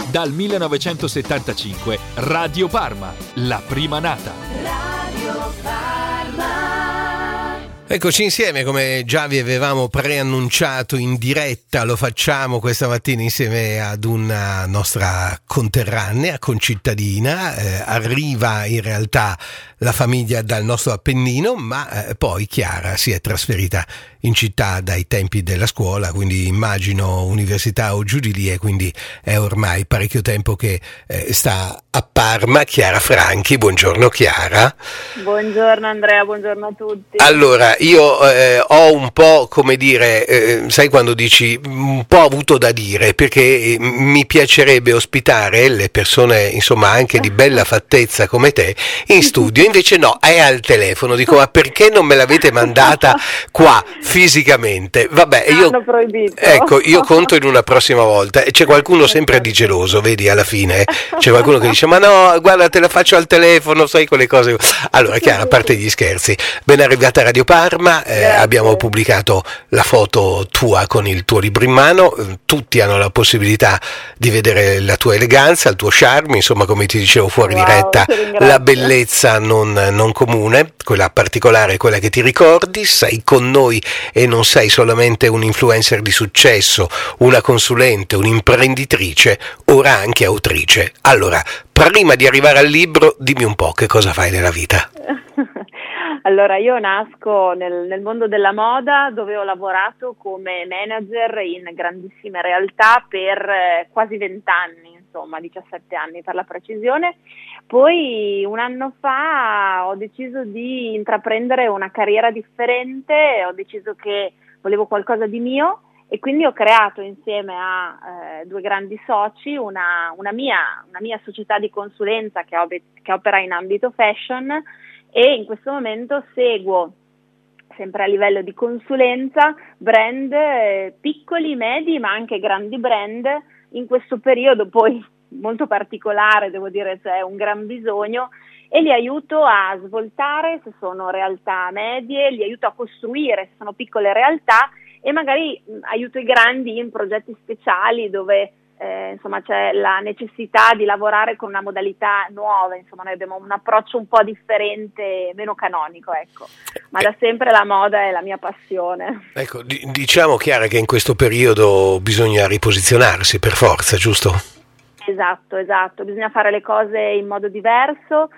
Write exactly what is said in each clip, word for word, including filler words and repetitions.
Dal millenovecentosettantacinque Radio Parma, la prima nata. Radio Parma. Eccoci insieme, come già vi avevamo preannunciato in diretta, lo facciamo questa mattina insieme ad una nostra conterranea, concittadina. Eh, arriva in realtà la famiglia dal nostro Appennino, ma eh, poi Chiara si è trasferita in città dai tempi della scuola, quindi immagino università o giù di lì, e quindi è ormai parecchio tempo che eh, sta a Parma. Chiara Franchi, buongiorno Chiara. Buongiorno Andrea, buongiorno a tutti. Allora, io eh, ho un po', come dire, eh, sai quando dici, un po' avuto da dire, perché eh, mi piacerebbe ospitare le persone, insomma, anche di bella fattezza come te, in studio, invece no, è al telefono. Dico, ma perché non me l'avete mandata qua fisicamente? Vabbè, io, ecco, io conto in una prossima volta. E c'è qualcuno sempre di geloso, vedi, alla fine, c'è qualcuno che dice, ma no, guarda, te la faccio al telefono, sai, quelle cose. Allora, Chiara, a parte gli scherzi, ben arrivata a Radio Parma. Eh, abbiamo pubblicato la foto tua con il tuo libro in mano, tutti hanno la possibilità di vedere la tua eleganza, il tuo charme, insomma, come ti dicevo fuori wow, diretta, la bellezza non, non comune, quella particolare, quella che ti ricordi. Sei con noi e non sei solamente un influencer di successo, una consulente, un'imprenditrice, ora anche autrice. Allora, prima di arrivare al libro, dimmi un po' che cosa fai nella vita. Allora, io nasco nel, nel mondo della moda, dove ho lavorato come manager in grandissime realtà per eh, quasi vent'anni, insomma diciassette anni per la precisione. Poi un anno fa ho deciso di intraprendere una carriera differente, ho deciso che volevo qualcosa di mio e quindi ho creato insieme a eh, due grandi soci una, una, mia, una mia società di consulenza che, ob- che opera in ambito fashion. E in questo momento seguo, sempre a livello di consulenza, brand eh, piccoli, medi, ma anche grandi brand. In questo periodo poi molto particolare, devo dire, c'è un gran bisogno, e li aiuto a svoltare se sono realtà medie, li aiuto a costruire se sono piccole realtà, e magari mh, aiuto i grandi in progetti speciali dove Eh, insomma c'è la necessità di lavorare con una modalità nuova. Insomma, noi abbiamo un approccio un po' differente, meno canonico, ecco, ma da sempre la moda è la mia passione. Ecco, d- diciamo Chiara che in questo periodo bisogna riposizionarsi per forza, giusto? Esatto, esatto, bisogna fare le cose in modo diverso.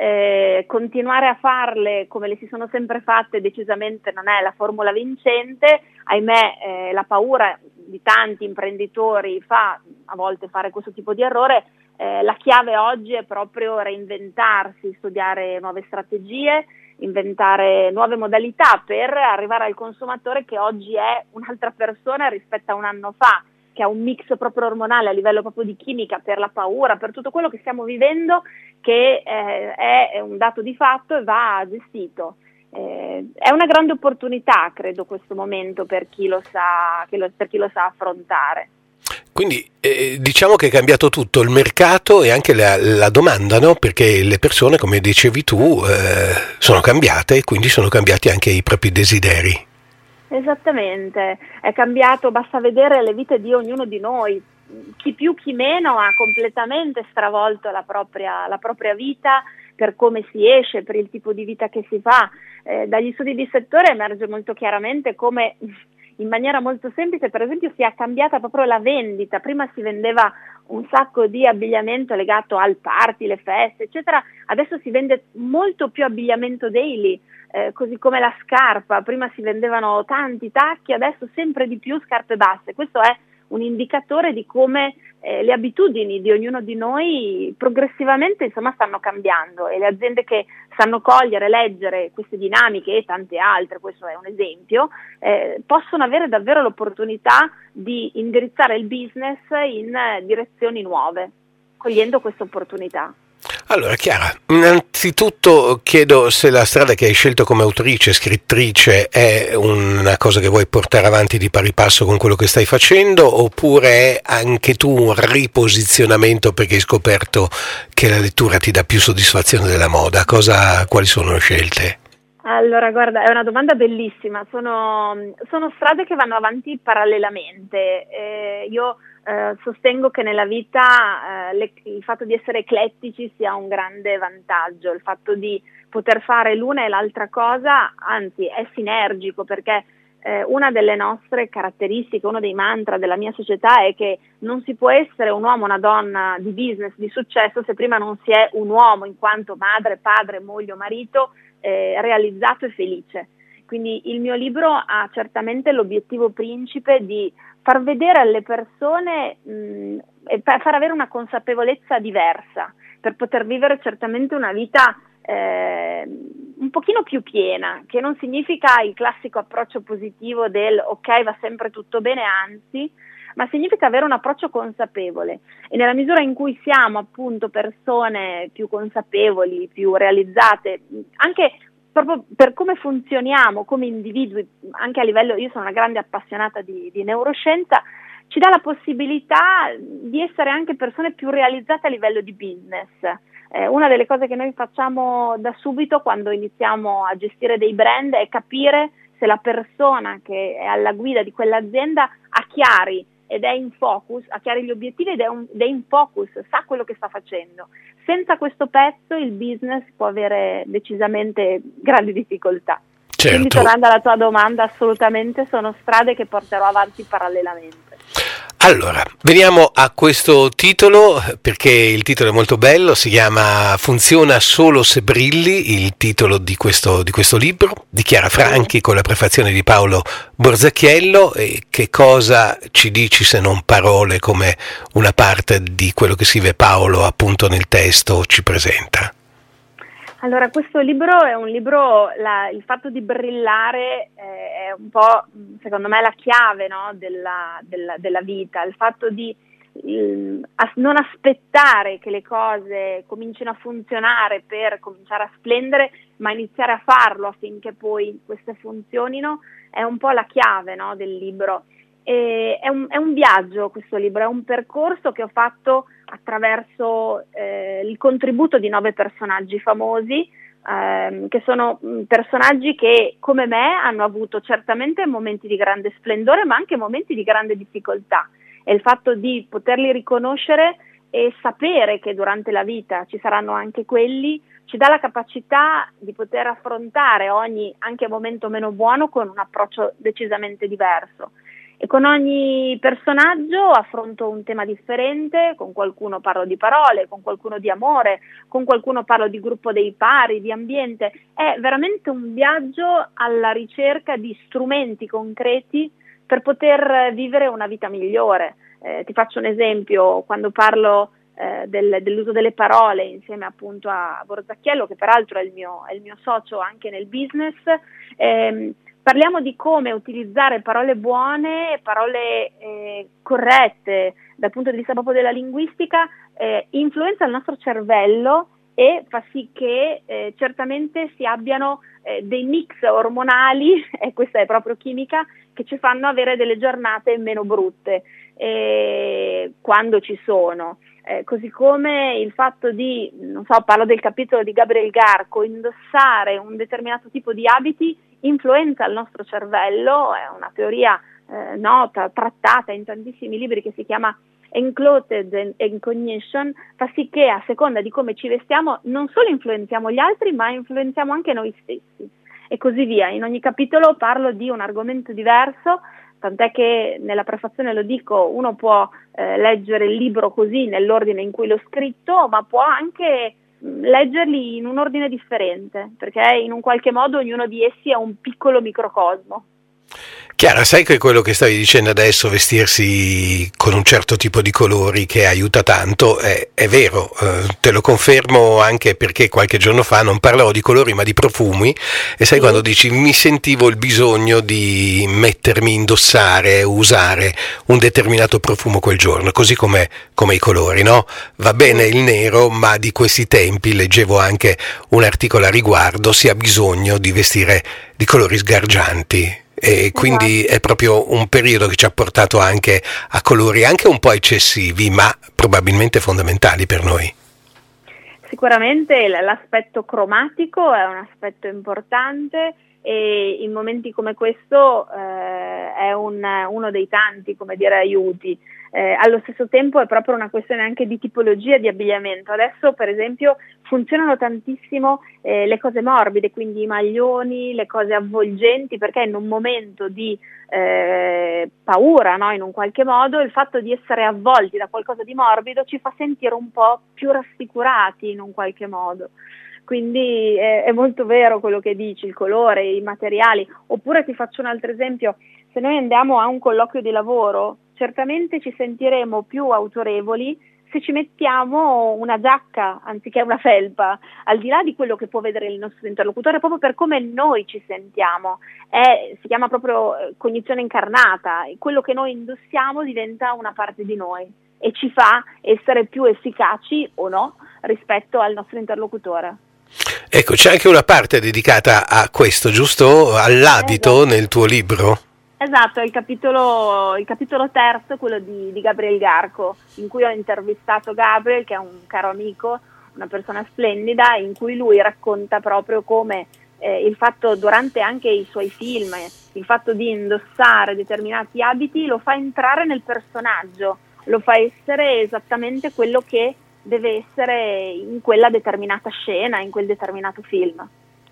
Eh, continuare a farle come le si sono sempre fatte decisamente non è la formula vincente. Ahimè, eh, la paura di tanti imprenditori fa a volte fare questo tipo di errore. Eh, la chiave oggi è proprio reinventarsi, studiare nuove strategie, inventare nuove modalità per arrivare al consumatore che oggi è un'altra persona rispetto a un anno fa, che ha un mix proprio ormonale a livello proprio di chimica, per la paura, per tutto quello che stiamo vivendo, che eh, è un dato di fatto e va gestito. Eh, è una grande opportunità, credo, questo momento per chi lo sa, che lo, per chi lo sa affrontare. Quindi eh, diciamo che è cambiato tutto, il mercato e anche la, la domanda, no? Perché le persone, come dicevi tu, eh, sono cambiate, e quindi sono cambiati anche i propri desideri. Esattamente, è cambiato, basta vedere le vite di ognuno di noi, chi più chi meno ha completamente stravolto la propria, la propria vita, per come si esce, per il tipo di vita che si fa. Eh, dagli studi di settore emerge molto chiaramente come in maniera molto semplice, per esempio, sia cambiata proprio la vendita. Prima si vendeva un sacco di abbigliamento legato al party, le feste, eccetera, adesso si vende molto più abbigliamento daily, eh, così come la scarpa. Prima si vendevano tanti tacchi, adesso sempre di più scarpe basse. Questo è un indicatore di come eh, le abitudini di ognuno di noi progressivamente, insomma, stanno cambiando, e le aziende che sanno cogliere, leggere queste dinamiche e tante altre, questo è un esempio, eh, possono avere davvero l'opportunità di indirizzare il business in eh, direzioni nuove, cogliendo questa opportunità. Allora Chiara, innanzitutto chiedo se la strada che hai scelto come autrice, scrittrice, è una cosa che vuoi portare avanti di pari passo con quello che stai facendo, oppure è anche tu un riposizionamento perché hai scoperto che la lettura ti dà più soddisfazione della moda? Cosa, quali sono le scelte? Allora, guarda, è una domanda bellissima. Sono, sono strade che vanno avanti parallelamente. Eh, io eh, sostengo che nella vita eh, le, il fatto di essere eclettici sia un grande vantaggio, il fatto di poter fare l'una e l'altra cosa, anzi è sinergico, perché eh, una delle nostre caratteristiche, uno dei mantra della mia società è che non si può essere un uomo, una donna di business, di successo, se prima non si è un uomo in quanto madre, padre, moglie o marito eh, realizzato e felice. Quindi il mio libro ha certamente l'obiettivo principe di far vedere alle persone mh, e far avere una consapevolezza diversa per poter vivere certamente una vita eh, un pochino più piena, che non significa il classico approccio positivo del ok, va sempre tutto bene, anzi, ma significa avere un approccio consapevole, e nella misura in cui siamo appunto persone più consapevoli, più realizzate, anche proprio per come funzioniamo come individui, anche a livello, io sono una grande appassionata di, di neuroscienza, ci dà la possibilità di essere anche persone più realizzate a livello di business. Eh, una delle cose che noi facciamo da subito quando iniziamo a gestire dei brand è capire se la persona che è alla guida di quell'azienda ha chiari ed è in focus, ha chiari gli obiettivi ed è, un, ed è in focus, sa quello che sta facendo. Senza questo pezzo il business può avere decisamente grandi difficoltà. Certo. Quindi, tornando alla tua domanda, assolutamente sono strade che porterò avanti parallelamente. Allora, veniamo a questo titolo, perché il titolo è molto bello, si chiama Funziona solo se brilli, il titolo di questo, di questo libro, di Chiara Franchi, con la prefazione di Paolo Borzacchiello. E che cosa ci dici se non parole, come una parte di quello che scrive Paolo appunto nel testo ci presenta? Allora, questo libro è un libro, la, il fatto di brillare eh, è un po', secondo me, la chiave, no, della, della, della vita, il fatto di il, as, non aspettare che le cose comincino a funzionare per cominciare a splendere, ma iniziare a farlo affinché poi queste funzionino, è un po' la chiave, no, del libro. E è, un, è un viaggio questo libro, è un percorso che ho fatto attraverso eh, il contributo di nove personaggi famosi, ehm, che sono personaggi che come me hanno avuto certamente momenti di grande splendore, ma anche momenti di grande difficoltà, e il fatto di poterli riconoscere e sapere che durante la vita ci saranno anche quelli ci dà la capacità di poter affrontare ogni anche momento meno buono con un approccio decisamente diverso. E con ogni personaggio affronto un tema differente, con qualcuno parlo di parole, con qualcuno di amore, con qualcuno parlo di gruppo dei pari, di ambiente. È veramente un viaggio alla ricerca di strumenti concreti per poter vivere una vita migliore. Eh, ti faccio un esempio, quando parlo eh, del, dell'uso delle parole insieme appunto a Borzacchiello, che peraltro è il mio, è il mio socio anche nel business, ehm, parliamo di come utilizzare parole buone, parole eh, corrette dal punto di vista proprio della linguistica, eh, influenza il nostro cervello e fa sì che eh, certamente si abbiano eh, dei mix ormonali, e questa è proprio chimica, che ci fanno avere delle giornate meno brutte eh, quando ci sono. Eh, così come il fatto di, non so, parlo del capitolo di Gabriel Garco, indossare un determinato tipo di abiti influenza il nostro cervello, è una teoria eh, nota, trattata in tantissimi libri, che si chiama Enclothed and Cognition, fa sì che a seconda di come ci vestiamo non solo influenziamo gli altri, ma influenziamo anche noi stessi, e così via. In ogni capitolo parlo di un argomento diverso, tant'è che nella prefazione lo dico, uno può eh, leggere il libro così nell'ordine in cui l'ho scritto, ma può anche mh, leggerli in un ordine differente, perché in un qualche modo ognuno di essi è un piccolo microcosmo. Chiara, sai che quello che stavi dicendo adesso, vestirsi con un certo tipo di colori che aiuta tanto, è, è vero, eh, te lo confermo anche perché qualche giorno fa non parlavo di colori ma di profumi, e sai, sì, quando dici mi sentivo il bisogno di mettermi, indossare, usare un determinato profumo quel giorno, così come, come i colori, no? Va bene il nero, ma di questi tempi, leggevo anche un articolo a riguardo, si ha bisogno di vestire di colori sgargianti. E quindi è proprio un periodo che ci ha portato anche a colori anche un po' eccessivi, ma probabilmente fondamentali per noi. Sicuramente l'aspetto cromatico è un aspetto importante, e in momenti come questo eh, è un, uno dei tanti, come dire, aiuti. eh, allo stesso tempo è proprio una questione anche di tipologia di abbigliamento. Adesso per esempio funzionano tantissimo eh, le cose morbide, quindi i maglioni, le cose avvolgenti, perché in un momento di eh, paura, no? In un qualche modo il fatto di essere avvolti da qualcosa di morbido ci fa sentire un po' più rassicurati in un qualche modo. Quindi è, è molto vero quello che dici, il colore, i materiali. Oppure ti faccio un altro esempio: se noi andiamo a un colloquio di lavoro, certamente ci sentiremo più autorevoli se ci mettiamo una giacca anziché una felpa, al di là di quello che può vedere il nostro interlocutore, proprio per come noi ci sentiamo. È, si chiama proprio cognizione incarnata, quello che noi indossiamo diventa una parte di noi e ci fa essere più efficaci o no rispetto al nostro interlocutore. Ecco, c'è anche una parte dedicata a questo, giusto? All'abito, esatto, nel tuo libro? Esatto, è il capitolo, il capitolo terzo, quello di, di Gabriel Garco, in cui ho intervistato Gabriel, che è un caro amico, una persona splendida, in cui lui racconta proprio come eh, il fatto, durante anche i suoi film, il fatto di indossare determinati abiti lo fa entrare nel personaggio, lo fa essere esattamente quello che deve essere in quella determinata scena, in quel determinato film.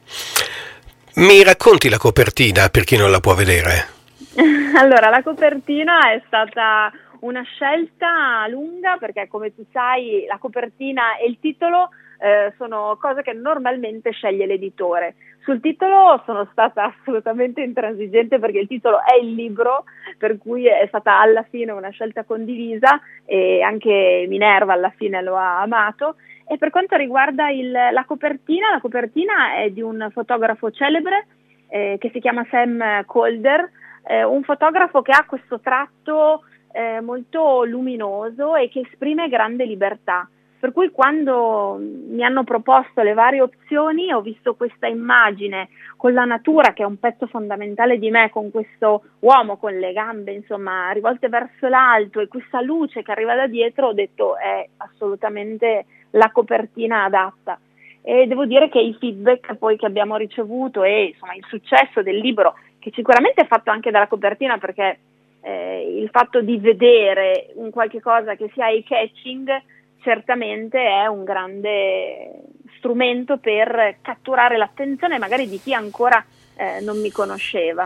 Mi racconti la copertina per chi non la può vedere? Allora, la copertina è stata una scelta lunga, perché come tu sai la copertina e il titolo eh, sono cose che normalmente sceglie l'editore. Sul titolo sono stata assolutamente intransigente, perché il titolo è il libro, per cui è stata alla fine una scelta condivisa e anche Minerva alla fine lo ha amato. E per quanto riguarda il, la copertina, la copertina è di un fotografo celebre eh, che si chiama Sam Calder, eh, un fotografo che ha questo tratto eh, molto luminoso e che esprime grande libertà. Per cui quando mi hanno proposto le varie opzioni ho visto questa immagine con la natura, che è un pezzo fondamentale di me, con questo uomo con le gambe insomma rivolte verso l'alto e questa luce che arriva da dietro, ho detto è assolutamente la copertina adatta. E devo dire che i feedback poi che abbiamo ricevuto e insomma il successo del libro, che sicuramente è fatto anche dalla copertina, perché eh, il fatto di vedere un qualche cosa che sia eye-catching certamente è un grande strumento per catturare l'attenzione magari di chi ancora eh, non mi conosceva.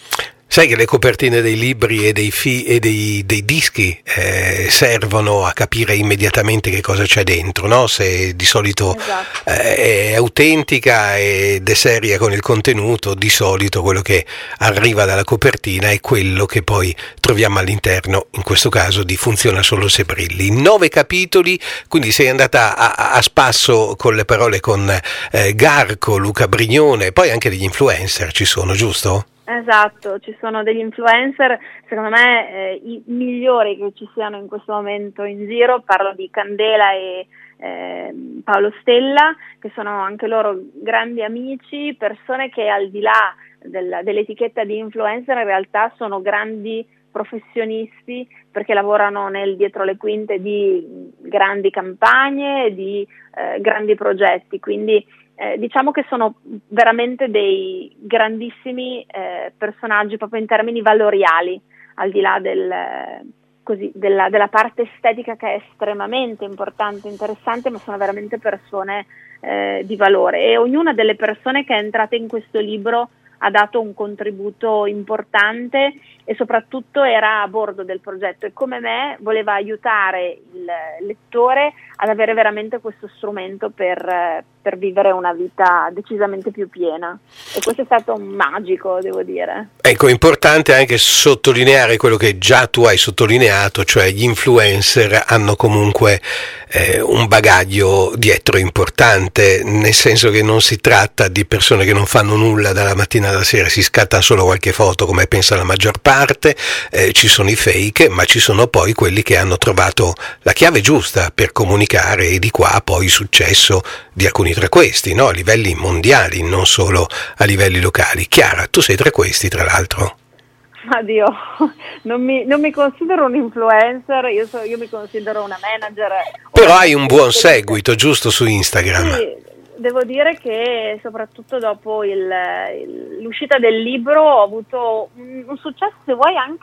Sai che le copertine dei libri e dei, fi- e dei, dei dischi eh, servono a capire immediatamente che cosa c'è dentro, no? Se di solito esatto. eh, è autentica ed è seria con il contenuto, di solito quello che arriva dalla copertina è quello che poi troviamo all'interno, in questo caso di Funziona solo se brilli. Nove capitoli, quindi sei andata a, a spasso con le parole con eh, Garco, Luca Brignone, poi anche degli influencer ci sono, giusto? Esatto, ci sono degli influencer, secondo me eh, i migliori che ci siano in questo momento in giro. Parlo di Candela e eh, Paolo Stella, che sono anche loro grandi amici, persone che al di là del, dell'etichetta di influencer in realtà sono grandi professionisti, perché lavorano nel dietro le quinte di grandi campagne, di eh, grandi progetti, quindi Eh, diciamo che sono veramente dei grandissimi eh, personaggi proprio in termini valoriali, al di là del, eh, così, della, della parte estetica, che è estremamente importante, interessante, ma sono veramente persone eh, di valore, e ognuna delle persone che è entrata in questo libro ha dato un contributo importante e soprattutto era a bordo del progetto, e come me voleva aiutare il lettore ad avere veramente questo strumento per, per vivere una vita decisamente più piena, e questo è stato magico, devo dire. Ecco, è importante anche sottolineare quello che già tu hai sottolineato, cioè gli influencer hanno comunque eh, un bagaglio dietro importante, nel senso che non si tratta di persone che non fanno nulla dalla mattina alla sera, si scatta solo qualche foto come pensa la maggior parte, eh, ci sono i fake, ma ci sono poi quelli che hanno trovato la chiave giusta per comunicare, e di qua poi il successo di alcuni tra questi, no? A livelli mondiali, non solo a livelli locali. Chiara, tu sei tra questi, tra l'altro. Ma Dio, non mi, non mi considero un influencer, io, so, io mi considero una manager. Però hai un buon seguito, giusto, su Instagram? Sì, devo dire che soprattutto dopo il, il, l'uscita del libro ho avuto un, un successo, se vuoi, anche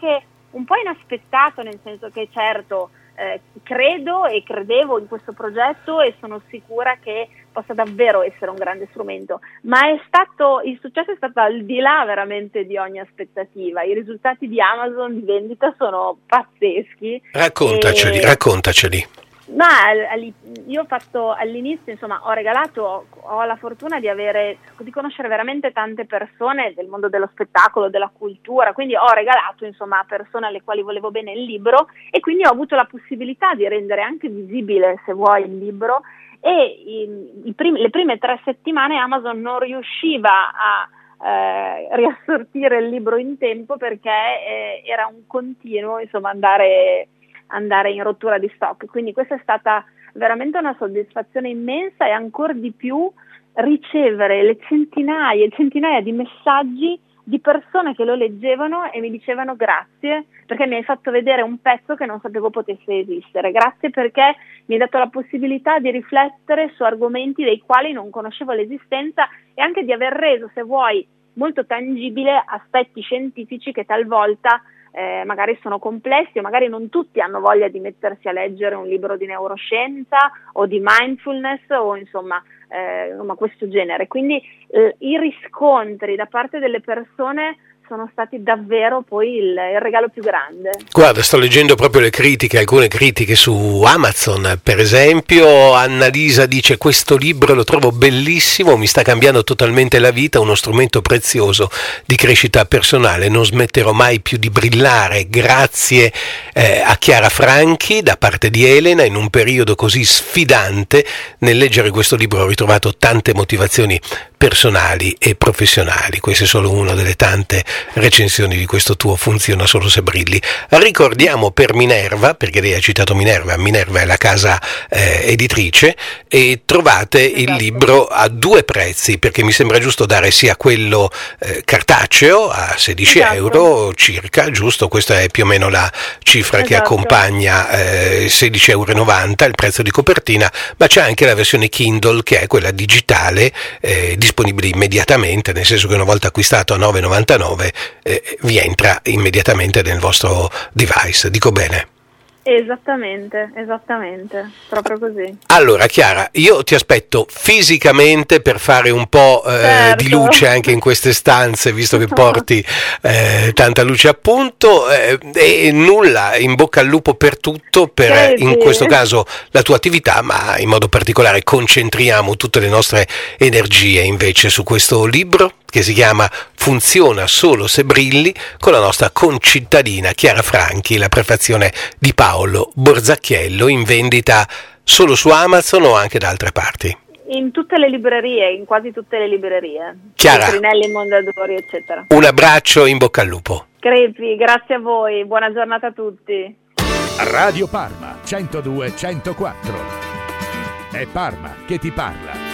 un po' inaspettato, nel senso che certo eh, credo e credevo in questo progetto e sono sicura che possa davvero essere un grande strumento, ma è stato, il successo è stato al di là veramente di ogni aspettativa. I risultati di Amazon di vendita sono pazzeschi. Raccontaceli, e... raccontaceli. Ma io ho fatto all'inizio, insomma, ho regalato, ho la fortuna di avere, di conoscere veramente tante persone del mondo dello spettacolo, della cultura, quindi ho regalato, insomma, a persone alle quali volevo bene il libro, e quindi ho avuto la possibilità di rendere anche visibile, se vuoi, il libro. E i, i primi, le prime tre settimane Amazon non riusciva a eh, riassortire il libro in tempo, perché eh, era un continuo, insomma, andare andare in rottura di stock, quindi questa è stata veramente una soddisfazione immensa, e ancora di più ricevere le centinaia e centinaia di messaggi di persone che lo leggevano e mi dicevano grazie perché mi hai fatto vedere un pezzo che non sapevo potesse esistere, grazie perché mi hai dato la possibilità di riflettere su argomenti dei quali non conoscevo l'esistenza, e anche di aver reso, se vuoi, molto tangibile aspetti scientifici che talvolta Eh, magari sono complessi, o magari non tutti hanno voglia di mettersi a leggere un libro di neuroscienza o di mindfulness o insomma, eh, insomma questo genere. Quindi eh, i riscontri da parte delle persone sono stati davvero poi il, il regalo più grande. Guarda, sto leggendo proprio le critiche, alcune critiche su Amazon, per esempio. Annalisa dice: questo libro lo trovo bellissimo, mi sta cambiando totalmente la vita, uno strumento prezioso di crescita personale, non smetterò mai più di brillare, grazie eh, a Chiara Franchi da parte di Elena. In un periodo così sfidante, nel leggere questo libro ho ritrovato tante motivazioni personali e professionali. Questa è solo una delle tante recensioni di questo tuo Funziona solo se brilli. Ricordiamo per Minerva, perché lei ha citato Minerva, Minerva è la casa eh, editrice, e trovate esatto. il libro a due prezzi, perché mi sembra giusto dare sia quello eh, cartaceo a sedici esatto. euro circa, giusto? Questa è più o meno la cifra esatto. che accompagna eh, sedici virgola novanta euro, il prezzo di copertina, ma c'è anche la versione Kindle, che è quella digitale, eh, disponibile immediatamente, nel senso che una volta acquistato a nove virgola novantanove eh, vi entra immediatamente nel vostro device. Dico bene? Esattamente, esattamente, proprio così. Allora Chiara, io ti aspetto fisicamente per fare un po' eh, certo. di luce anche in queste stanze, visto che porti eh, tanta luce appunto, eh, e nulla, in bocca al lupo per tutto, per Credi. in questo caso la tua attività, ma in modo particolare concentriamo tutte le nostre energie invece su questo libro che si chiama Funziona solo se brilli, con la nostra concittadina Chiara Franchi, la prefazione di Paolo Borzacchiello, in vendita solo su Amazon o anche da altre parti? In tutte le librerie, in quasi tutte le librerie. Chiara, Trinelli, Mondadori, eccetera. Un abbraccio, in bocca al lupo. Crepi, grazie a voi, buona giornata a tutti. Radio Parma centodue centoquattro. È Parma che ti parla.